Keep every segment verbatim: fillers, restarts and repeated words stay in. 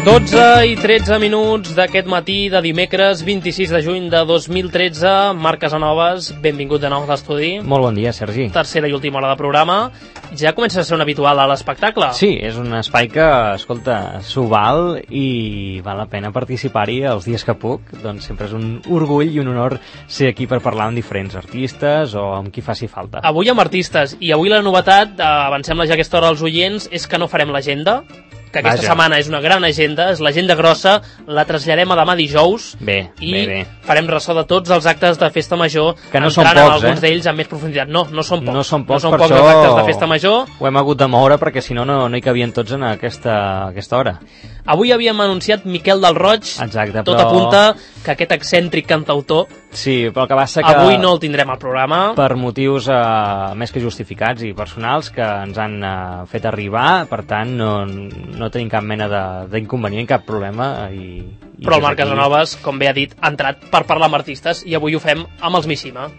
dotze i tretze minuts d'aquest matí de dimecres vint-i-sis de juny de dos mil tretze. Marc Casanovas, benvingut de nou a l'estudi. Molt bon dia, Sergi. Tercera i última hora de programa. Ja comença a ser un habitual a l'espectacle. Sí, és un espai que, escolta, s'ho val i val la pena participar-hi els dies que puc. Doncs sempre és un orgull i un honor ser aquí per parlar amb diferents artistes o amb qui faci falta. Avui amb artistes, i avui la novetat, eh, avancem-la ja aquesta hora als oients, és que no farem l'agenda, que aquesta Vaja. setmana és una gran agenda, és l'agenda grossa, la traslladem a demà dijous Bé, i bé, bé. farem ressò de tots els actes de Festa Major, Que no són entrant en pocs, alguns eh? d'ells amb més profunditat. No, no són pocs. No són pocs, no són per pocs això els actes de Festa Major. Ho hem hagut de moure perquè si no, no, no hi cabien tots en aquesta, aquesta hora. Avui havíem anunciat Miquel del Roig. Exacte, Tot però... apunta que aquest excèntric cantautor Sí, però el que va ser que... avui no el tindrem al programa. Per motius eh, més que justificats i personals que ens han eh, fet arribar, per tant no, no tenim cap mena de- d'inconvenient, cap problema. I, i Però el des Marc d'aquí- Casanovas, com bé ha dit, ha entrat per parlar amb artistes i avui ho fem amb els Mishima.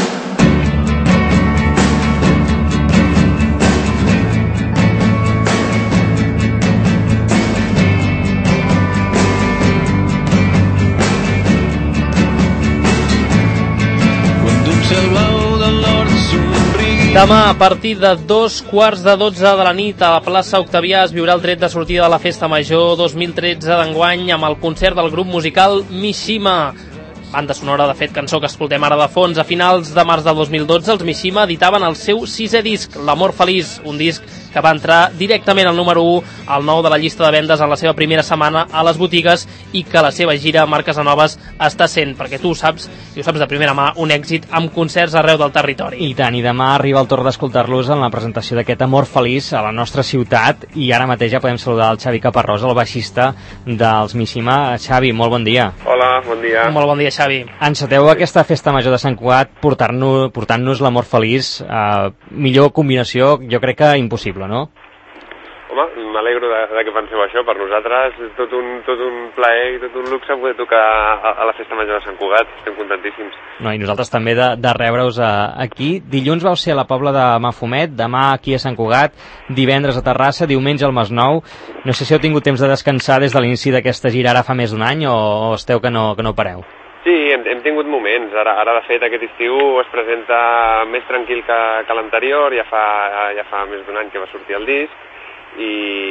Demà, a partir de dos quarts de dotze de la nit, a la plaça Octavià es viurà el tret de sortida de la Festa Major dos mil tretze d'enguany amb el concert del grup musical Mishima. Banda sonora, de fet, cançó que escoltem ara de fons. A finals de març del dos mil dotze, els Mishima editaven el seu sisè disc, L'amor feliç, un disc que va entrar directament al número u, al nou de la llista de vendes en la seva primera setmana a les botigues i que la seva gira, Marc Casanovas, està sent, perquè tu ho saps, i ho saps de primera mà, un èxit amb concerts arreu del territori. I tant, i demà arriba el torn d'escoltar-los en la presentació d'aquest Amor feliç a la nostra ciutat i ara mateix ja podem saludar el Xavi Caparrós, el baixista dels Mishima. Xavi, molt bon dia. Hola, bon dia. Molt bon dia, Xavi. Enceteu aquesta festa major de Sant Cugat portant-nos portant-nos l'Amor feliç. Eh, millor combinació, jo crec que impossible, no? Home, m'alegro de, de que penseu això. Per nosaltres és tot un, tot un plaer i tot un luxe poder tocar a, a la Festa Major de Sant Cugat. Estem contentíssims. No, i nosaltres també de, de rebre-us a, aquí. Dilluns vau ser a la Pobla de Mafumet, demà aquí a Sant Cugat, divendres a Terrassa, diumenge al Masnou. No sé si heu tingut temps de descansar des de l'inici d'aquesta gira ara fa més d'un any o, o esteu que no, que no pareu. Sí, hem, hem tingut moments. Ara, ara, de fet, aquest estiu es presenta més tranquil que, que l'anterior. Ja fa, ja fa més d'un any que va sortir el disc i,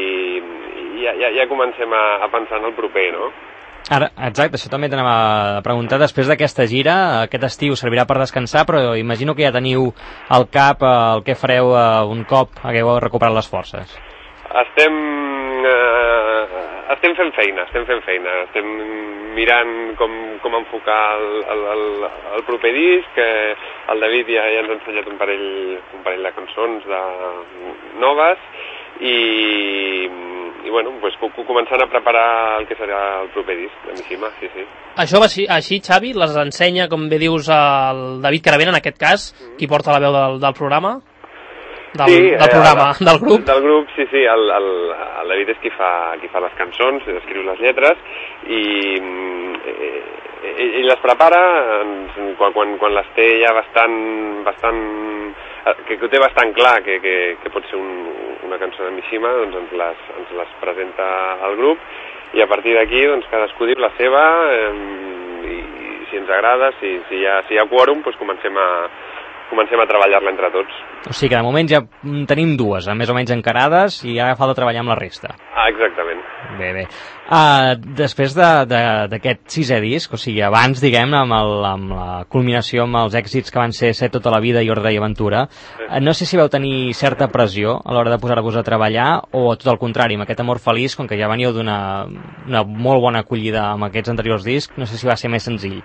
i ja, ja, ja comencem a, a pensar en el proper, no? Ara, exacte, això també t'anava a preguntar. Després d'aquesta gira, aquest estiu servirà per descansar, però imagino que ja teniu al cap eh, el que fareu eh, un cop hagueu recuperat les forces. Estem, eh, estem fent feina, estem fent feina. Estem mirant com, com enfocar el, el, el, el proper disc. Que el David ja, ja ens ha ensenyat un parell, un parell de cançons de, noves i, i bueno, pues, començant a preparar el que serà el proper disc de Mishima, sí, sí. Això va així, així, Xavi, les ensenya, com bé dius, el David Caravena, en aquest cas, qui porta la veu del, del programa? Del, sí, del programa, eh, del grup? Del grup, sí, sí, el, el, el David és qui fa, qui fa les cançons, escriu les lletres i eh, ell, ell les prepara ens, quan, quan, quan les té ja bastant, bastant que, que ho té bastant clar que, que, que pot ser un, una cançó de Mishima, doncs ens les, ens les presenta al grup i a partir d'aquí doncs, cadascú diu la seva eh, i, i si ens agrada, si, si, hi ha, si hi ha quòrum, doncs comencem a comencem a treballar-la entre tots. O sigui que de moment ja tenim dues, més o menys encarades, i ara falta treballar amb la resta. Ah, exactament. Bé, bé. Uh, després d'aquest de, sisè disc, o sigui, abans, diguem, amb, el, amb la culminació amb els èxits que van ser Set tota la vida i Ordre i Aventura, sí. uh, no sé si vau tenir certa pressió a l'hora de posar-vos a treballar, o tot el contrari, amb aquest Amor feliç, com que ja veníeu d'una una molt bona acollida amb aquests anteriors discs, no sé si va ser més senzill.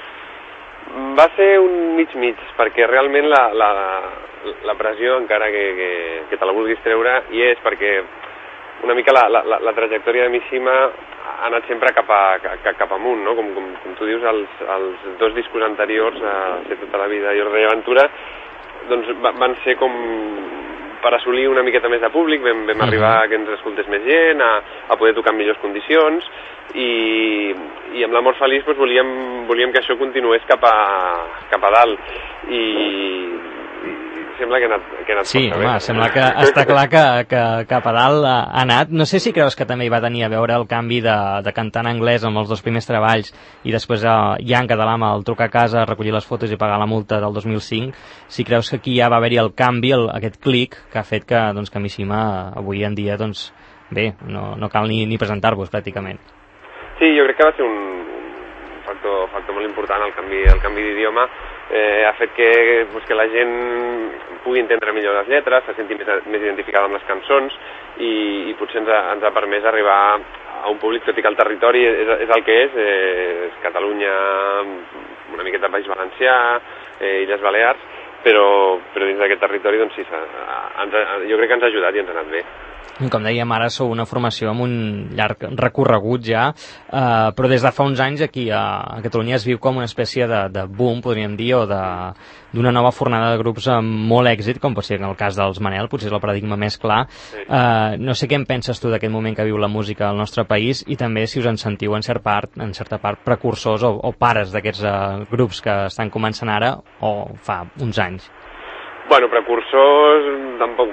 Va ser un mig-mig, perquè realment la, la, la pressió, encara que, que, que te la vulguis treure, hi és perquè una mica la, la, la trajectòria de Mishima ha anat sempre cap, a, cap, cap amunt, no? Com, com, com tu dius, els, els dos discos anteriors, a Ser tota la vida i Ordre i Aventura, doncs van ser com per assolir una miqueta més de públic, vam, vam uh-huh. arribar a que ens escoltés més gent, a, a poder tocar en millors condicions, i, i amb l'Amor feliç doncs, volíem, volíem que això continués cap a, cap a dalt. I, i sembla que ha anat, que ha anat sí, força home, bé. sembla que està clar que, que cap a dalt ha anat. No sé si creus que també hi va tenir a veure el canvi de, de cantar en anglès amb els dos primers treballs i després eh, ja en català amb el trucar a casa, recollir les fotos i pagar la multa del dos mil cinc. Si creus que aquí ja va haver-hi el canvi, el, aquest clic que ha fet que, doncs, que Mishima avui en dia, doncs, bé, no, no cal ni, ni presentar-vos pràcticament. Sí, jo crec que va ser un factor, factor molt important el canvi, el canvi d'idioma. Eh, ha fet que, pues, que la gent pugui entendre millor les lletres, se senti més, més identificada amb les cançons i, i potser ens ha, ens ha permès arribar a un públic, tot i que el territori és, és el que és, eh, és Catalunya, una miqueta País Valencià, eh, Illes Balears, però, però dins d'aquest territori, doncs sí, ens ha, jo crec que ens ha ajudat i ens ha anat bé. Com dèiem, ara sou una formació amb un llarg recorregut ja, eh, però des de fa uns anys aquí a, a Catalunya es viu com una espècie de, de boom, podríem dir, o d'una nova fornada de grups amb molt èxit, com pot ser en el cas dels Manel, potser és el paradigma més clar. Sí. Eh, no sé què en penses tu d'aquest moment que viu la música al nostre país i també si us en sentiu en, cert part, en certa part precursors o, o pares d'aquests eh, grups que estan començant ara o fa uns anys. Bueno, precursors tampoc...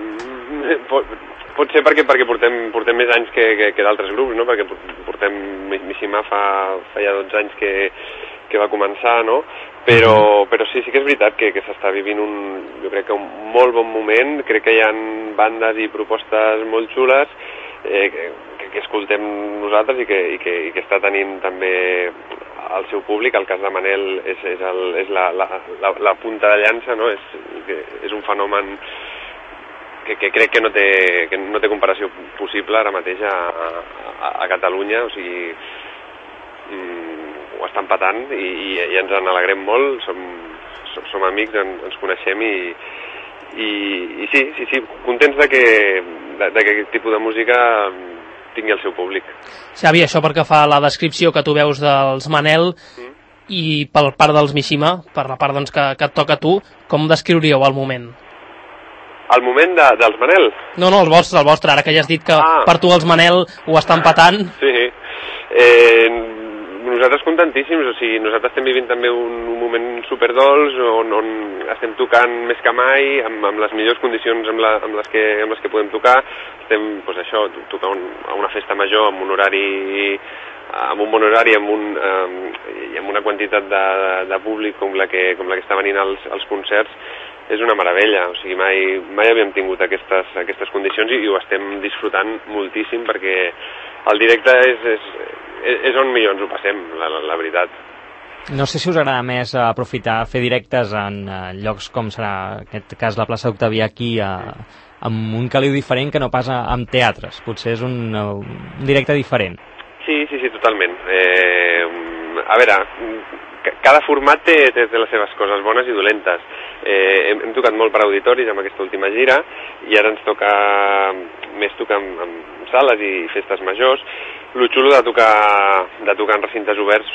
Pot ser perquè, perquè portem, portem més anys que, que, que d'altres grups, no? Perquè portem... Mishima fa, fa ja dotze anys que, que va començar, no? Però, però sí, sí que és veritat que, que s'està vivint un, jo crec que un molt bon moment. Crec que hi ha bandes i propostes molt xules eh, que, que escoltem nosaltres i que, i, que, i que està tenint també el seu públic. El cas de Manel és, és, el, és la, la, la, la punta de llança, no? És, és un fenomen que, que crec que no, té, que no té comparació possible ara mateix a, a, a Catalunya, o sigui, mm, ho estan patant i, i, i ens en alegrem molt, som, som, som amics, en, ens coneixem i, i, i sí, sí, sí, contents de que, de, de que aquest tipus de música tingui el seu públic. Xavi, això perquè fa la descripció que tu veus dels Manel mm. i per part dels Mishima, per la part doncs, que, que et toca a tu, com descriuríeu el moment? El moment de, dels Manel? No, no, el vostre, el vostre, ara que ja has dit que ah. per tu els Manel ho estan patant. Sí, eh, nosaltres contentíssims, o sigui, nosaltres estem vivint també un, un moment superdols on, on estem tocant més que mai, amb, amb les millors condicions amb, la, amb, les que, amb les que podem tocar. Estem, doncs això, tocar un, a una festa major amb un horari amb un bon horari amb un, eh, i amb una quantitat de, de públic com la que, com la que està venint als, als concerts, és una meravella, o sigui, mai, mai havíem tingut aquestes, aquestes condicions i, i ho estem disfrutant moltíssim perquè el directe és, és, és on millor ens ho passem, la, la, la veritat. No sé si us agrada més aprofitar, fer directes en uh, llocs com serà, en aquest cas, la plaça Octavià aquí, uh, amb un caliu diferent que no pas amb teatres. Potser és un, uh, un directe diferent. Sí, sí, sí, totalment. Eh, a veure, cada format té, té, té les seves coses bones i dolentes. Eh, hem, hem tocat molt per auditoris amb aquesta última gira i ara ens toca més tocar amb, amb sales i festes majors. Lo xulo de tocar, de tocar en recintes oberts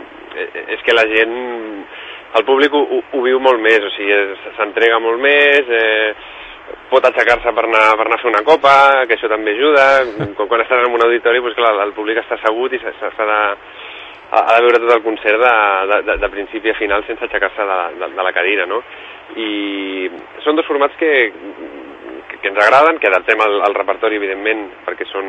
és que la gent, el públic ho, ho viu molt més, o sigui, s'entrega molt més, eh, pot aixecar-se per anar, per anar a fer una copa, que això també ajuda. Quan estàs en un auditori, doncs, clar, el públic està assegut i s'ha de, ha de veure tot el concert de, de, de principi a final sense aixecar-se de, de, de la cadira, no? I són dos formats que, que, que ens agraden, que adaptem el, el repertori, evidentment, perquè són,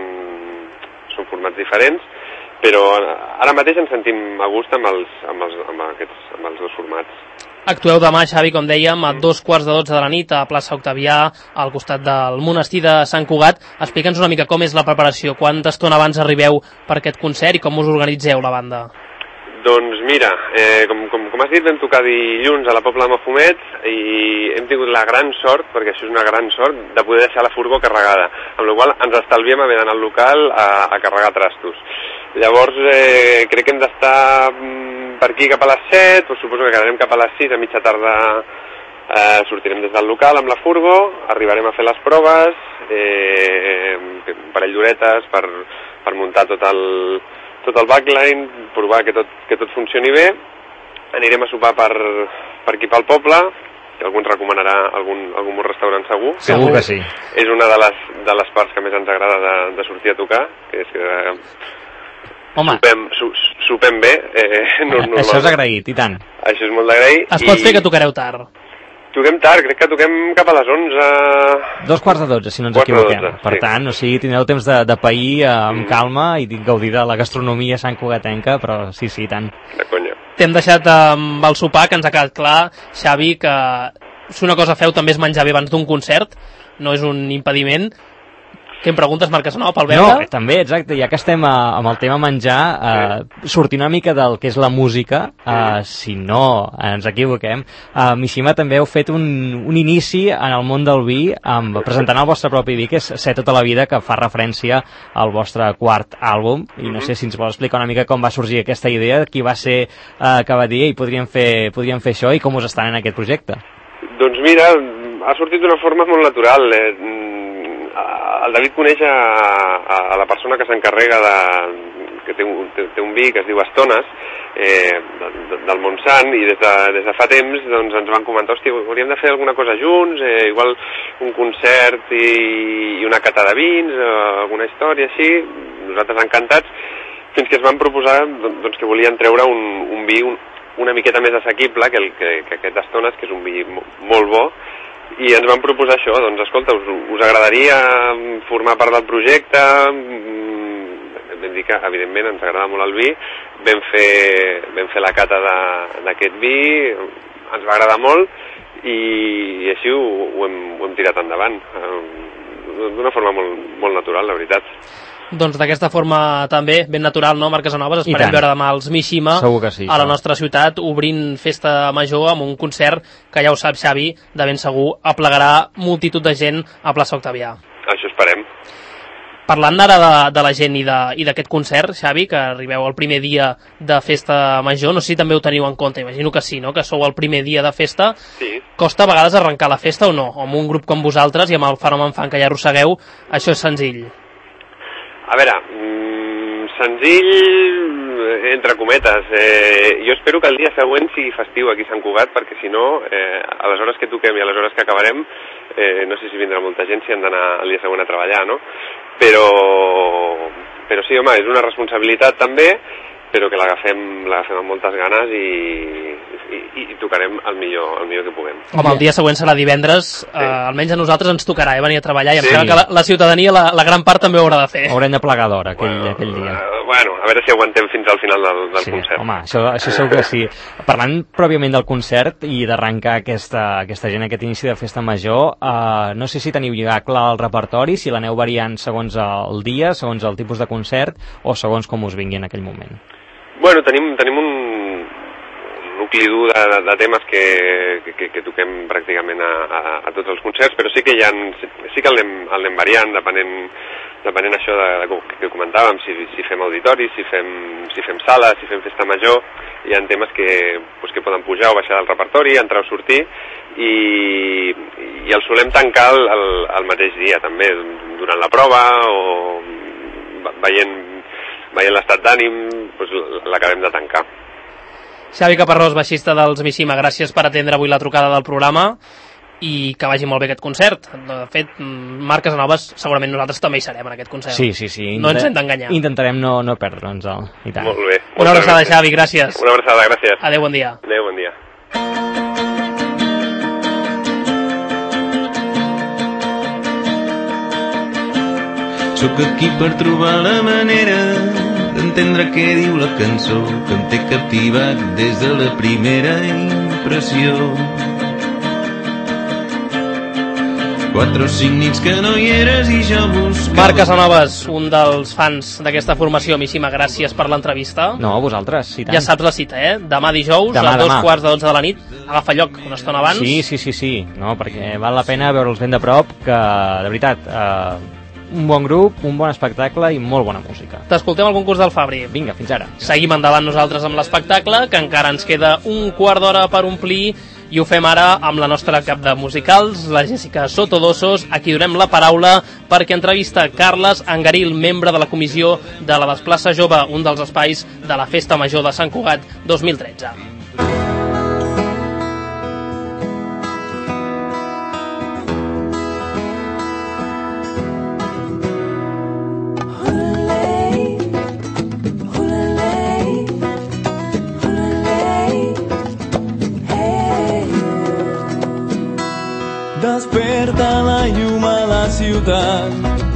són formats diferents, però ara mateix ens sentim a gust amb els, amb els, amb aquests, amb els dos formats. Actueu demà, Xavi, com dèiem, a dos quarts de dotze de la nit a plaça Octavià, al costat del monestir de Sant Cugat. Explica'ns una mica com és la preparació, quanta estona abans arribeu per aquest concert i com us organitzeu la banda. Doncs mira, eh, com, com, com has dit, vam tocar dilluns a la Pobla de Mafumet i hem tingut la gran sort, perquè això és una gran sort, de poder deixar la furgó carregada, amb la qual ens estalviem haver d'anar al local a, a carregar trastos. Llavors, eh, crec que hem d'estar per aquí cap a les set, doncs suposo que quedarem cap a les sis, a mitja tarda eh, sortirem des del local amb la furgo, arribarem a fer les proves, eh, un parell d'horetes per, per muntar tot el, tot el backline, provar que tot, que tot funcioni bé, anirem a sopar per, per aquí pel poble, que algú ens recomanarà algun, algun bon restaurant segur. Segur que sí. És una de les, de les parts que més ens agrada de, de sortir a tocar, que és que... Home, sopem, su, sopem bé. Eh, no, això és agraït, i tant. Això és molt d'agrair. Es pot i... fer que tocareu tard. Toquem tard, crec que toquem cap a les onze... Dos quarts de dotze, si no ens equivoquem. dotze, per sí. tant, o sigui, tindreu temps de, de pair amb mm. calma i gaudir de la gastronomia sant cugatenca, però sí, sí, tant. De conya. T'hem deixat amb el sopar, que ens ha quedat clar, Xavi, que si una cosa feu també és menjar bé abans d'un concert, no és un impediment. Què em preguntes, Marc Casanova, pel beure? No, també, exacte, ja que estem a, amb el tema menjar, eh, sortir una mica del que és la música, eh, si no ens equivoquem, a eh, Mishima també heu fet un, un inici en el món del vi, amb, presentant el vostre propi vi, que és Ser tota la vida, que fa referència al vostre quart àlbum, i no sé si ens vol explicar una mica com va sorgir aquesta idea, qui va ser eh, que va dir i podríem fer, podríem fer això, i com us estan en aquest projecte. Doncs mira, ha sortit d'una forma molt natural. Eh, el David coneix a, a, a la persona que s'encarrega de, que té un, té, té un vi que es diu Estones, eh, de, del Montsant, i des de, des de fa temps doncs, ens van comentar, hòstia, hauríem de fer alguna cosa junts, eh, igual un concert i, i una cata de vins, eh, alguna història així, nosaltres encantats, fins que es van proposar doncs, que volien treure un, un vi un, una miqueta més assequible que, el, que, que aquest Estones, que és un vi molt bo, i ens van proposar això, doncs escolta, us, us agradaria formar part del projecte, vam dir que evidentment ens agrada molt el vi, vam fer, vam fer la cata d'aquest vi, ens va agradar molt i, i així ho, ho, hem, ho hem tirat endavant, d'una forma molt, molt natural, la veritat. Doncs d'aquesta forma també, ben natural, no, Marc Casanovas? Esperem veure demà els Mishima sí, a la nostra ciutat, obrint festa major amb un concert que, ja ho sap, Xavi, de ben segur aplegarà multitud de gent a plaça Octavià. Això esperem. Parlant ara de, de la gent i d'aquest concert, Xavi, que arribeu al primer dia de festa major, no sé si també ho teniu en compte, imagino que sí, no?, que sou el primer dia de festa. Sí. Costa a vegades arrencar la festa o no? Amb un grup com vosaltres i amb el fenomen fan que ja arrossegueu, això és senzill. A veure, mmm, senzill, entre cometes. Eh, jo espero que el dia següent sigui festiu aquí a Sant Cugat, perquè si no, eh, a les hores que toquem i a les hores que acabarem, eh, no sé si vindrà molta gent si han d'anar el dia següent a treballar, no? Però, però sí, home, és una responsabilitat també, però que l'agafem l'agafem amb moltes ganes i, i, i tocarem el millor, el millor que puguem. Home, el dia següent serà divendres, sí. eh, almenys a nosaltres ens tocarà eh, venir a treballar i em sí. sembla que la, la ciutadania la, la gran part també ho haurà de fer. Haurem de plegar d'hora aquell, bueno, aquell dia. Uh, bueno, a veure si aguantem fins al final del, del sí, concert. Home, això, això segur que sí. Parlant pròpiament del concert i d'arrencar aquesta, aquesta gent, aquest inici de festa major, uh, no sé si teniu ja clar el repertori, si l'aneu variant segons el dia, segons el tipus de concert o segons com us vingui en aquell moment. Bueno, tenim, tenim un, un nucli dur de, de, de temes que, que, que toquem pràcticament a, a, a tots els concerts, però sí que hi ha, sí que el anem, el anem variant, depenent, depenent això de, de, que comentàvem, si, si fem auditori, si fem, si fem sala, si fem festa major, hi ha temes que, pues, que poden pujar o baixar del repertori, entrar o sortir, i, i el solem tancar el, el, el mateix dia també, durant la prova o veient veient l'estat d'ànim, doncs l'acabem de tancar. Xavi Caparrós, baixista dels Mishima, gràcies per atendre avui la trucada del programa i que vagi molt bé aquest concert. De fet, Marc Casanovas, segurament nosaltres també hi serem en aquest concert. Sí, sí, sí. No ens hem d'enganyar. Intentarem no, no perdre'ns el... I tant. Molt bé. Una abraçada, Xavi, gràcies. Una abraçada, gràcies. Adéu, bon dia. Adéu, bon dia. Sóc aquí per trobar la manera d'entendre què diu la cançó que em té captivat des de la primera impressió. Quatre o cinc nits que no hi eres i jo buscava... Marc Casanovas, un dels fans d'aquesta formació Mishima, gràcies per l'entrevista. No, vosaltres, i tant. Ja saps la cita, eh? Demà dijous, demà, a dos demà. quarts de dotze de la nit, agafa lloc una estona abans. Sí, sí, sí, sí, no, perquè val la pena veure'ls ben de prop, que, de veritat, eh, un bon grup, un bon espectacle i molt bona música. T'escoltem al concurs del Fabri. Vinga, fins ara. Seguim endavant nosaltres amb l'espectacle, que encara ens queda un quart d'hora per omplir, i ho fem ara amb la nostra cap de musicals, la Jessica Sotodosos, a qui donem la paraula perquè entrevista Carles Angaril, membre de la comissió de la Desplaça Jove, un dels espais de la Festa Major de Sant Cugat dos mil tretze. ciutat.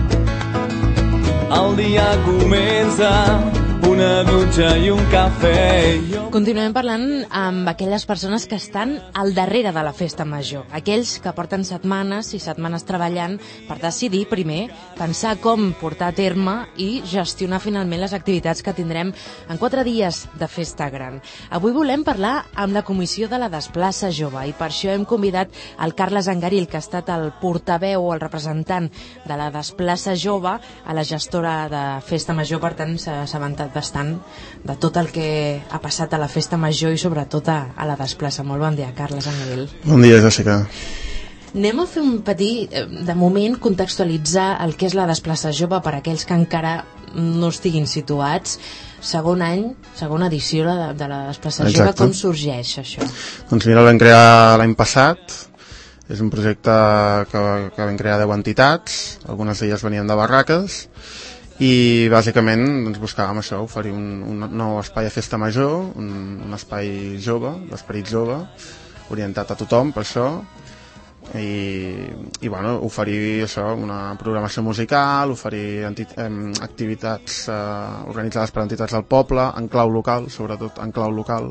El dia comença, una dutxa i un cafè. Continuem parlant amb aquelles persones que estan al darrere de la festa major, aquells que porten setmanes i setmanes treballant per decidir primer pensar com portar a terme i gestionar finalment les activitats que tindrem en quatre dies de festa gran. Avui volem parlar amb la comissió de la Desplaça Jove i per això hem convidat el Carles Angaril, que ha estat el portaveu o el representant de la Desplaça Jove a la gestora de festa major, per tant s'ha assabentat bastant de tot el que ha passat a la festa major i sobretot a, a la desplaça. Molt bon dia, Carles Angaril. Bon dia, Jessica. Anem a fer un petit, de moment, contextualitzar el que és la Desplaça Jove per a aquells que encara no estiguin situats. Segon any, segona edició de, de la Desplaça Jove. Com sorgeix això? Doncs mira, el vam crear l'any passat. És un projecte que, que vam crear deu entitats, algunes d'elles venien de barraques, i bàsicament doncs, buscàvem això, oferir un, un nou espai a festa major, un, un espai jove, d'esperit jove, orientat a tothom per això, i, i bueno, oferir això, una programació musical, oferir enti, eh, activitats eh, organitzades per entitats del poble, en clau local, sobretot en clau local,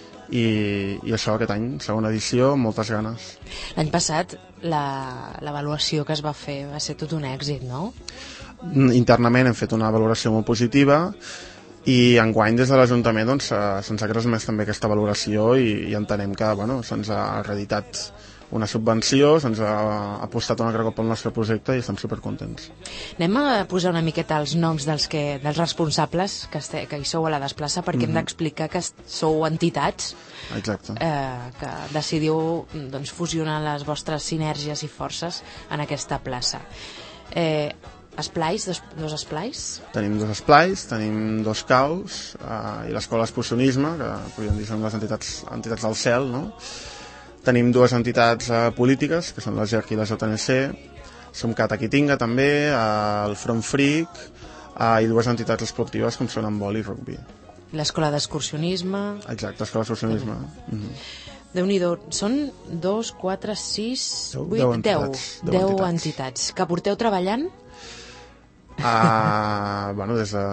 i, i això aquest any, segona edició, moltes ganes. L'any passat l'avaluació que es va fer va ser tot un èxit, no? Internament hem fet una valoració molt positiva i enguany des de l'Ajuntament doncs, se'ns ha transmès també aquesta valoració i, i entenem que bueno, se'ns ha reeditat una subvenció, se'ns ha apostat un altre cop pel nostre projecte i estem supercontents. Anem a posar una miqueta els noms dels, que, dels responsables que, este, que hi sou a la Desplaça, perquè mm-hmm. hem d'explicar que sou entitats. Exacte. Eh, que decidiu doncs, fusionar les vostres sinergies i forces en aquesta plaça. Eh, Esplais, dos, dos esplais? Tenim dos esplais, tenim dos caus eh, i l'escola excursionisme, que podríem dir són les entitats, entitats del cel, no? Tenim dues entitats eh, polítiques, que són la G E R C i la J N C, som Cataquitinga també, eh, el Front Fric eh, i dues entitats esportives com són handbol i rugby. L'escola d'excursionisme... Exacte, l'escola d'excursionisme. Mm-hmm. Déu-n'hi-do, són dos, quatre, sis, vuit, deu, deu, entitats, deu, deu entitats. entitats. Que porteu treballant? Uh, bueno, des de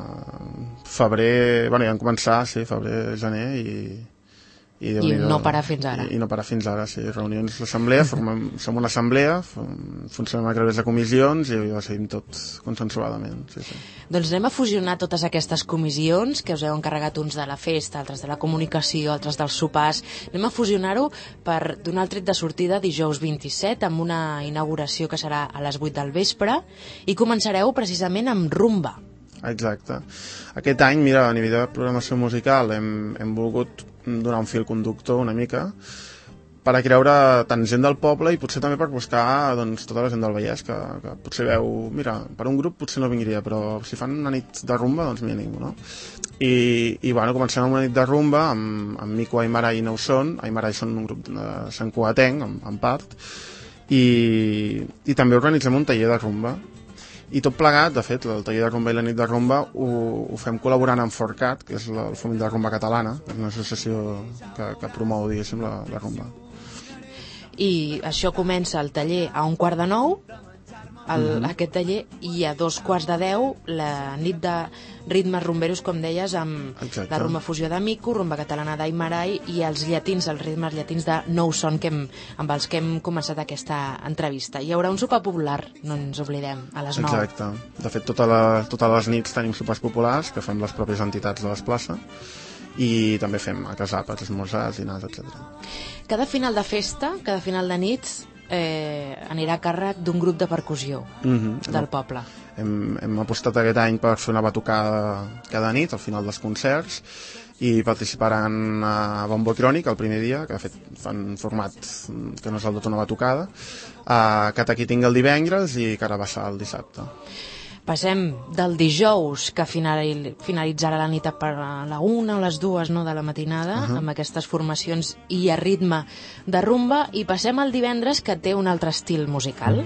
febrer, bueno, ja vam començar, sí, febrer, gener i... I, I no parar fins ara. I, i no parar fins ara, sí, reunions d'assemblea, formem, som una assemblea, funcionem a través de comissions i ho decidim tot consensuadament, sí, sí. Doncs anem a fusionar totes aquestes comissions, que us heu encarregat uns de la festa, altres de la comunicació, altres dels sopars, anem a fusionar-ho per donar el tret de sortida dijous vint-i-set amb una inauguració que serà a les vuit del vespre i començareu precisament amb rumba. Exacte. Aquest any, mira, a nivell de programació musical hem, hem volgut donar un fil conductor una mica per a creure tant gent del poble i potser també per buscar doncs, tota la gent del Vallès que, que potser veu, mira, per un grup potser no vindria, però si fan una nit de rumba doncs m'hi animo, no? I, i bueno, comencem amb una nit de rumba amb, amb Mico, Aymara i Neuson. Aymara són un grup de Sant Cugatenc en, en part i, i també organitzem un taller de rumba. I tot plegat, de fet, el taller de rumba i la nit de rumba ho, ho fem col·laborant amb Forcat, que és el Foment de Rumba Catalana, és una associació que, que promou, diguéssim, la, la rumba. I això comença el taller a un quart de nou, el, mm-hmm. aquest taller, i a dos quarts de deu la nit de ritmes rumberos, com deies, amb Exacte. La rumba fusió de Mico, rumba catalana d'Aymarai i els llatins, els ritmes llatins de Nou Son, que hem, amb els que hem començat aquesta entrevista. Hi haurà un sopar popular, no ens oblidem, a les nou. Exacte. De fet, tota la, totes les nits tenim sopars populars que fem les pròpies entitats de les places i també fem a casàpats, esmorzars, dinars, etcètera. Cada final de festa, cada final de nits, eh, anirà a càrrec d'un grup de percussió mm-hmm. del poble. Hem, hem apostat aquest any per fer una batucada cada nit al final dels concerts i participaran a Bombo Crònic el primer dia, que de fet fan format que no és el tot una batucada, a Cataquitinga el divendres i Carabassà el dissabte. Passem del dijous, que finalitzarà la nit per la una o les dues, no, de la matinada, uh-huh. amb aquestes formacions i a ritme de rumba, i passem al divendres, que té un altre estil musical.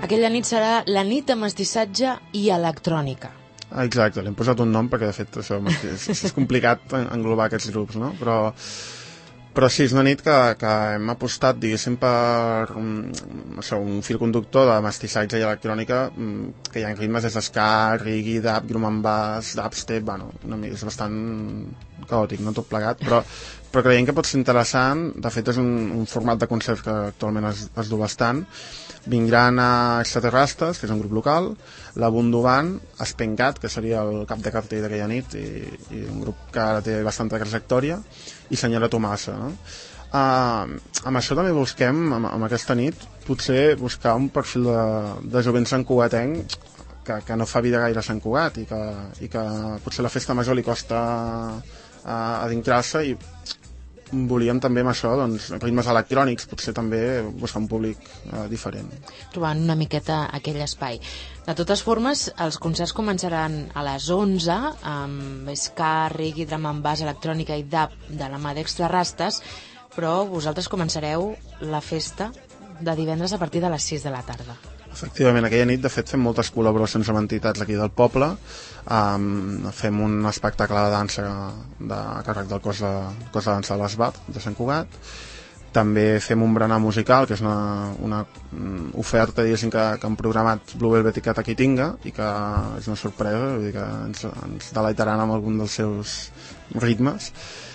Aquella nit serà la nit de mestissatge i electrònica. Exacte, li hem posat un nom perquè de fet això és, és complicat englobar aquests grups, no? Però, però sí, és una nit que, que hem apostat, diguéssim, per um, això, un fil conductor de mestissatge i electrònica, um, que hi ha ritmes des d'esca, reggae, dub, drum and bass, dubstep, bueno, una mica, és bastant caòtic, no tot plegat, però, però creiem que pot ser interessant. De fet és un, un format de concert que actualment es, es du bastant. Vindran a Extraterrestres, que és un grup local, la Bunduban, Espencat, que seria el cap de cartell d'aquella nit, i, i un grup que ara té bastanta trajectòria, i Senyora Tomassa, no? Uh, amb això també busquem, amb, amb aquesta nit, potser buscar un perfil de, de jovent santcugatenc que, que no fa vida gaire a Sant Cugat i que, i que potser la festa major li costa uh, adentrar-se, i volíem també amb això, doncs, ritmes electrònics, potser també buscar un públic eh, diferent. Trobant una miqueta aquell espai. De totes formes, els concerts començaran a les onze, amb ska, reggae, drum and bass, electrònica i dub de la mà d'Extra Rastes, però vosaltres començareu la festa de divendres a partir de les sis de la tarda. Efectivament, aquella nit, de fet, fem moltes col·laboracions amb entitats aquí del poble. Um, fem un espectacle de dansa de càrrec del cos de, cos de dansa de l'Esbat, de Sant Cugat. També fem un berenar musical, que és una, una oferta, diguéssim, que, que han programat Blue Velvet i Cataquitinga, i que és una sorpresa, vull dir que ens, ens deleitaran amb algun dels seus ritmes.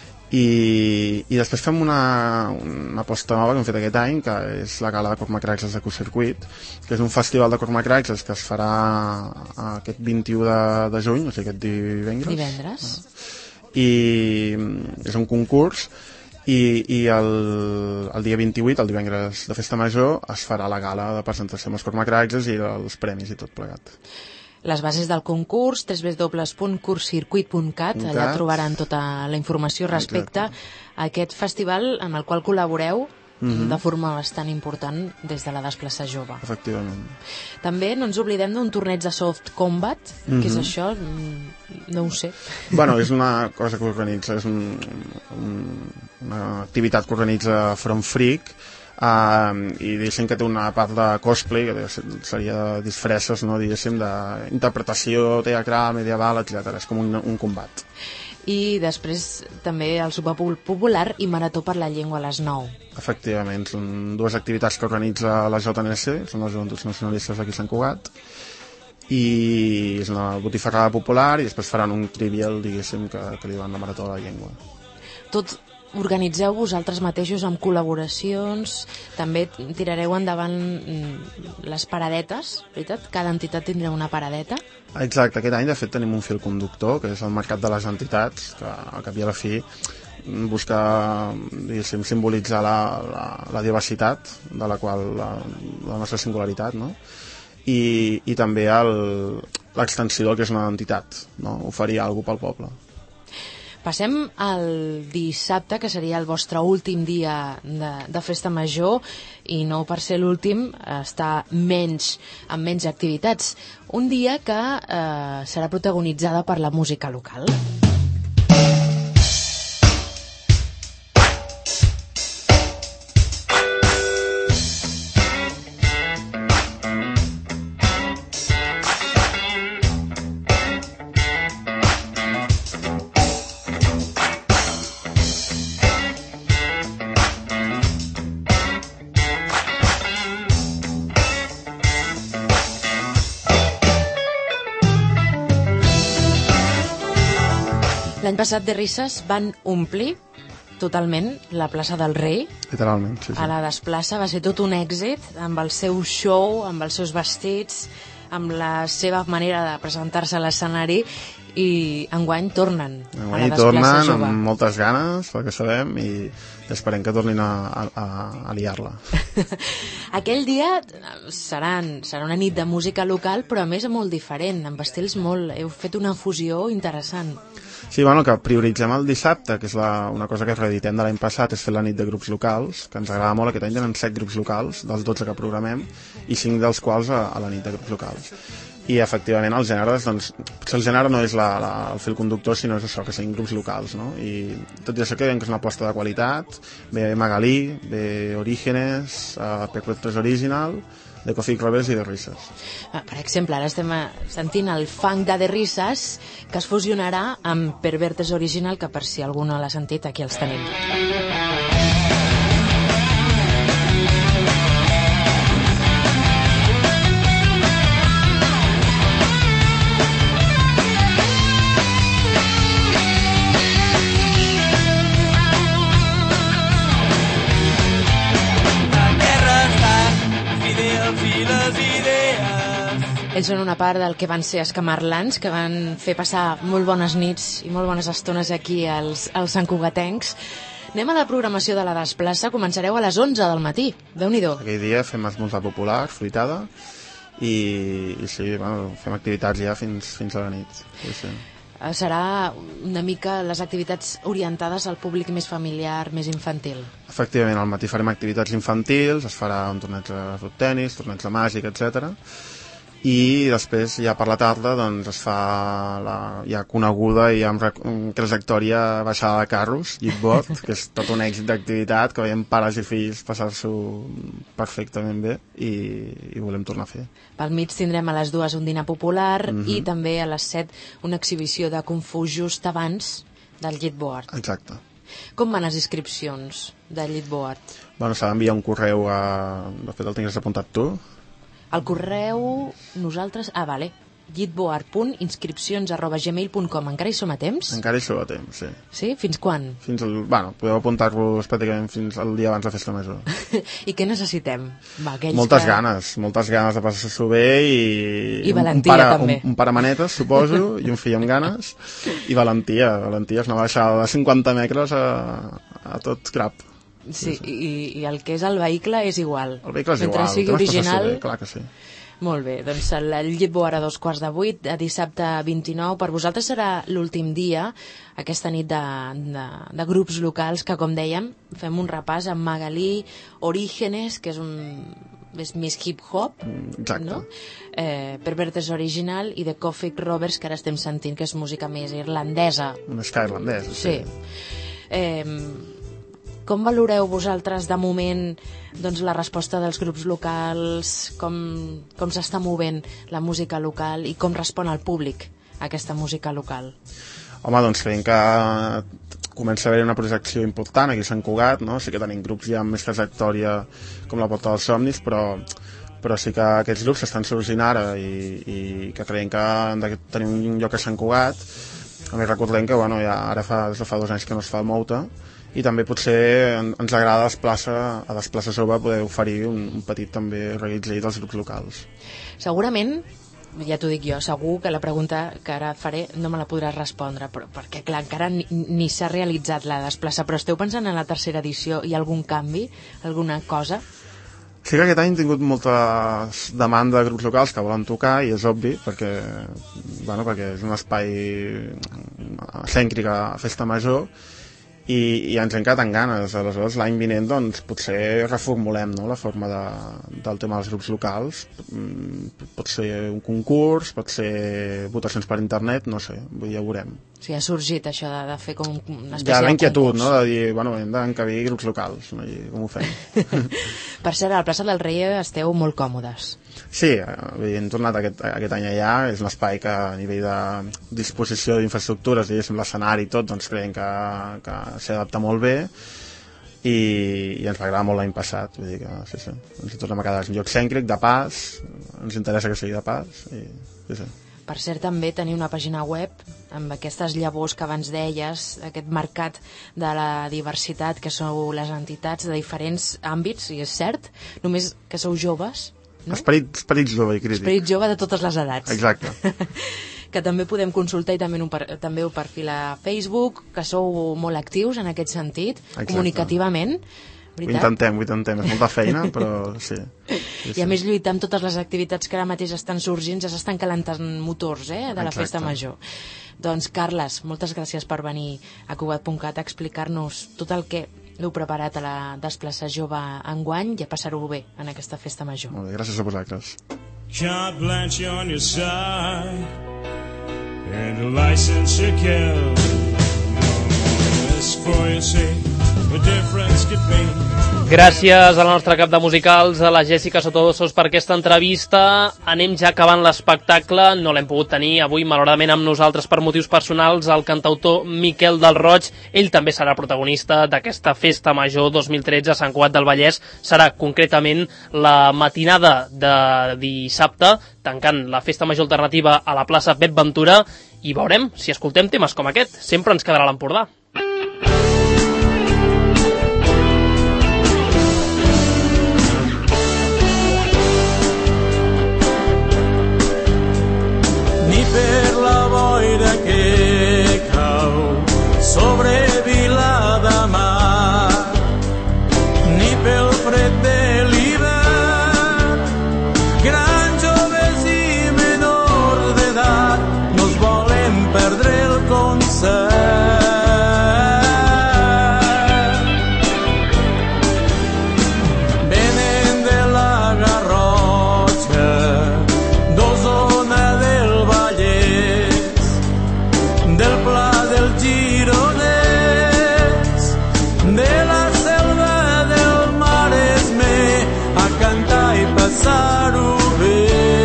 I, i després fem una, una aposta nova que hem fet aquest any, que és la gala de Cormacraxes de Q-Circuit, que és un festival de Cormacraxes que es farà aquest vint-i-u de, de juny, o sigui aquest divendres. Divendres. I és un concurs, i, i el, el dia vint-i-vuit, el divendres de Festa Major, es farà la gala de presentació amb els Cormacraxes i els premis i tot plegat. Les bases del concurs, w w w punt curtcircuit punt cat, allà trobaran tota la informació respecte a aquest festival amb el qual col·laboreu mm-hmm. de forma bastant important des de la Desplaça Jove. Efectivament. També no ens oblidem d'un torneig de soft combat, mm-hmm. que és això, no ho sé. Bueno, és una cosa que organitza, és un, un, una activitat que organitza Front Freak, Uh, i diguéssim que té una part de cosplay, que seria de disfresses, no? Diguéssim, d'interpretació teatral, medieval, etcètera. És com un, un combat. I després també el sopar popular i marató per la llengua a les nou. Efectivament, són dues activitats que organitza la J N S, són les Joventuts Nacionalistes d'aquí a Sant Cugat, i és una botifarrada popular, i després faran un trivial, diguéssim, que, que li diuen la marató de la llengua. Tot organitzeu vosaltres mateixos amb col·laboracions, també tirareu endavant les paradetes, veritat? Cada entitat tindrà una paradeta? Exacte, aquest any de fet tenim un fil conductor, que és el mercat de les entitats, que al cap i a la fi busca, diguéssim, simbolitzar la, la, la diversitat de la qual la, la nostra singularitat, no? I, i també l'extensió del que és una entitat, no? Oferir alguna cosa pel poble. Passem al dissabte, que seria el vostre últim dia de, de festa major, i no per ser l'últim, està menys, amb menys activitats. Un dia que eh, serà protagonitzada per la música local. L'any passat de Risses van omplir totalment la plaça del Rei. Literalment, sí, sí. A la Desplaça va ser tot un èxit, amb el seu show, amb els seus vestits, amb la seva manera de presentar-se a l'escenari, i enguany tornen enguany a la Desplaça tornen Jove. amb moltes ganes, pel que sabem, i esperem que tornin a, a, a liar-la. Aquell dia seran, serà una nit de música local, però a més molt diferent, amb estils molt... Heu fet una fusió interessant. Sí, bueno, que prioritzem el dissabte, que és la, una cosa que reeditem de l'any passat, és fer la nit de grups locals, que ens agrada molt. Aquest any tenen set grups locals, dels dotze que programem, i cinc dels quals a, a la nit de grups locals. I efectivament els gèneres, doncs, potser el gènere no és la, la, el fil conductor, sinó és això, que siguin grups locals, no? I tot i això que és una aposta de qualitat, ve Magalí, ve Orígenes, uh, P quatre Original, de Coffee Robbers i de Risses. Per exemple, ara estem sentint el funk de The Risses, que es fusionarà amb Pervertes Original, que per si algú no l'ha sentit, aquí els tenim. Ells són una part del que van ser Escamarlans, que van fer passar molt bones nits i molt bones estones aquí als, als santcugatencs. Anem a la programació de la Desplaça. Començareu a les onze del matí. Déu-n'hi-do. Aquell dia fem esmorzar popular, fruitada, i, i sí, bueno, fem activitats ja fins, fins a la nit. Sí, sí. Serà una mica les activitats orientades al públic més familiar, més infantil. Efectivament, al matí farem activitats infantils, es farà un torneig de futtenis, torneig de màgic, etcètera. I després ja per la tarda doncs, es fa la ja coneguda i amb trajectòria baixada de carros, Jeepboard, que és tot un èxit d'activitat que veiem pares i fills passar-s'ho perfectament bé i, i volem tornar a fer. Pel mig tindrem a les dues un dinar popular mm-hmm. i també a les set una exhibició de Kung Fu just abans del Jeepboard. Exacte. Com van les inscripcions del Jeepboard? Bueno, s'ha d'enviar un correu a... De fet, el tingues apuntat tu. El correu, nosaltres... Ah, vale. jeepboard punt inscripcions arroba gmail punt com. Encara hi som a temps? Encara hi som a temps, sí. Sí? Fins quan? Fins al... Bueno, podeu apuntar-vos pràcticament fins al dia abans de Festa Major. I què necessitem? Va, moltes que... ganes, moltes ganes de passar-s'ho bé i... I valentia, un pare, també. Un, un pare manetes, suposo, i un fill amb ganes. I valentia, valentia és una baixada de cinquanta metres a, a tot crap. Sí, i, i el que és el vehicle és igual. El vehicle és mentre igual. sigui original... Bé, clar que sí. Molt bé, doncs el, el Jeepboard a dos quarts de vuit, a dissabte vint-i-nou. Per vosaltres serà l'últim dia, aquesta nit de, de, de grups locals, que com dèiem, fem un repàs amb Magalí, Orígenes, que és un... és més hip-hop, exacte. No? Eh, Pervertes Original i The Coffee Robbers, que ara estem sentint que és música més irlandesa. Una ska irlandesa, sí. Sí. Eh, com valoreu vosaltres de moment doncs, la resposta dels grups locals, com, com s'està movent la música local i com respon el públic a aquesta música local? Home, doncs creiem que comença a haver una projecció important aquí a Sant Cugat, no? Sí que tenim grups ja amb més trajectòria com la Porta dels Somnis, però, però sí que aquests grups estan sorgint ara i, i que creiem que han de tenir un lloc a Sant Cugat. A més recordem que bueno, ja ara fa, des de fa dos anys que no es fa el Mouta, i també potser ens agrada a Desplaça, a Desplaça Jove poder oferir un, un petit també reguitzell dels grups locals. Segurament, ja t'ho dic jo, segur que la pregunta que ara faré no me la podràs respondre, però, perquè clar, encara ni, ni s'ha realitzat la Desplaça, però esteu pensant en la tercera edició? Hi ha algun canvi? Alguna cosa? Sí que aquest any hem tingut molta demanda de grups locals que volen tocar i és obvi perquè, bueno, perquè és un espai cèntric a Festa Major i, i ens hem quedat amb ganes. Aleshores l'any vinent doncs, potser reformulem, no?, la forma de, del tema dels grups locals. Pot ser un concurs, pot ser votacions per internet, no sé, ja ho veurem. O sigui, ha sorgit això de, de fer com una espècie de concurs. Hi ha l'inquietud, no?, de dir, bueno, hem d'encabir grups locals, no?, i com ho fem. Per cert, a la plaça del Rei esteu molt còmodes. Sí, hem tornat aquest, aquest any allà, és un espai que a nivell de disposició d'infraestructures, diguéssim, l'escenari i tot, doncs creiem que, que s'adapta molt bé i, i ens va agradar molt l'any passat, vull dir que sí, sí, ens hi tornem a quedar, és un lloc cèntric, de pas, ens interessa que sigui de pas i sí, sí. Per cert, també teniu una pàgina web amb aquestes llavors que abans deies, aquest mercat de la diversitat que sou les entitats de diferents àmbits, i és cert, només que sou joves, no? Esperit, esperit jove i crític. Esperit jove de totes les edats. Exacte. Que també podem consultar i també, un per, també un perfil a Facebook, que sou molt actius en aquest sentit, exacte, comunicativament. Veritat? Ho intentem, ho intentem, és molta feina, però sí. sí, sí. I a més lluitar amb totes les activitats que ara mateix estan sorgint, ja s'estan calentant motors, eh, de la exacte. Festa Major. Doncs, Carles, moltes gràcies per venir a Cugat punt cat a explicar-nos tot el que heu preparat a la Desplaça Jove enguany i a passar-ho bé en aquesta Festa Major. Molt bé, gràcies a vosaltres. Carte blanche on your side and a license to kill. No more risk for your sake. the difference could be. Gràcies a la nostra cap de musicals, a la Jessica Sotodosos, per aquesta entrevista. Anem ja acabant l'espectacle. No l'hem pogut tenir avui, malauradament, amb nosaltres per motius personals, el cantautor Miquel del Roig. Ell també serà protagonista d'aquesta Festa Major dos mil tretze a Sant Cugat del Vallès. Serà concretament la matinada de dissabte, tancant la Festa Major alternativa a la plaça Pep Ventura, i veurem si escoltem temes com aquest. Sempre ens quedarà l'Empordà. Ni per la boira que cau sobre Viladamar, ni pel fred de l'hivern, grans, joves i menors d'edat, no es volen perdre el concert. Venen de la Garrotxa, d'Osona, del Vallès, del Pla del Gironès, de la Selva del Maresme, a cantar i passar-ho bé.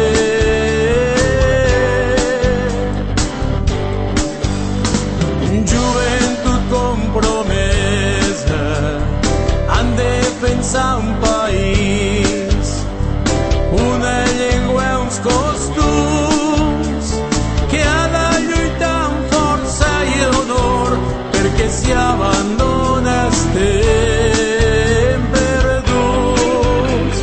Joventut compromesa en defensar un país, una llengua, uns costums que ha de lluitar amb força i honor, perquè si abandona estem perduts.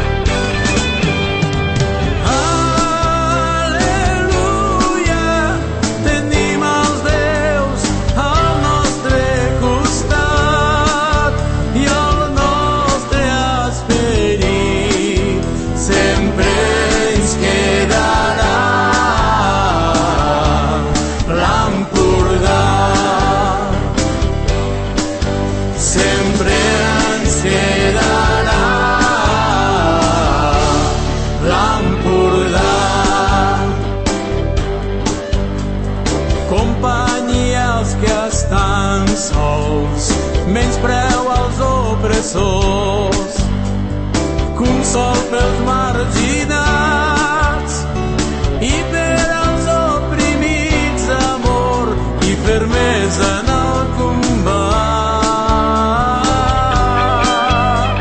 Aleluia, tenim els déus al nostre costat i el nostre esperit sempre ens quedarà l'Empordà. Sempre ens quedarà l'Empordà. Companyia als que estan sols, menyspreu als opressors, consol pels marginats i per als oprimits, amor i fermesa en el combat.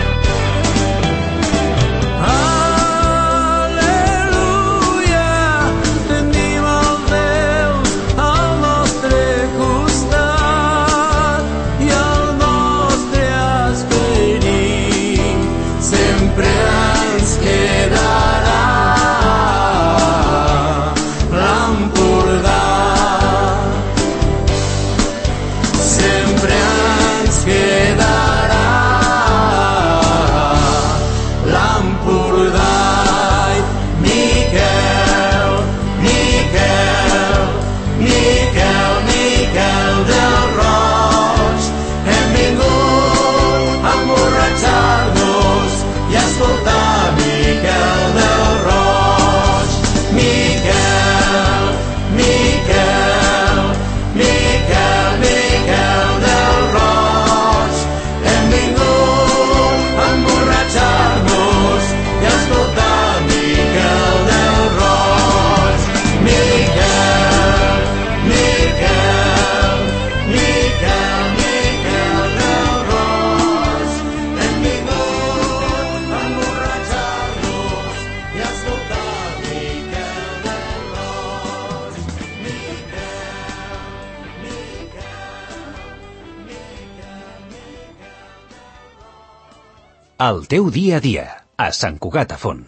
Aleluia, tenim els déus al nostre costat i el nostre esperit sempre ens quedarà l'Empordà. Sempre ens quedarà l'Empordà. Miquel, Miquel, Miquel, Miquel del Roig, hem vingut a emborratxar-nos i a escoltar Miquel del Roig. Miquel, Miquel, Miquel, Miquel del Roig, hem vingut a emborratxar-nos i a escoltar Miquel del Roig. Miquel, Miquel, Miquel, Miquel del Roig, hem vingut a emborratxar-nos i a escoltar Miquel del Roig. El teu dia a dia, a Sant Cugat a Font.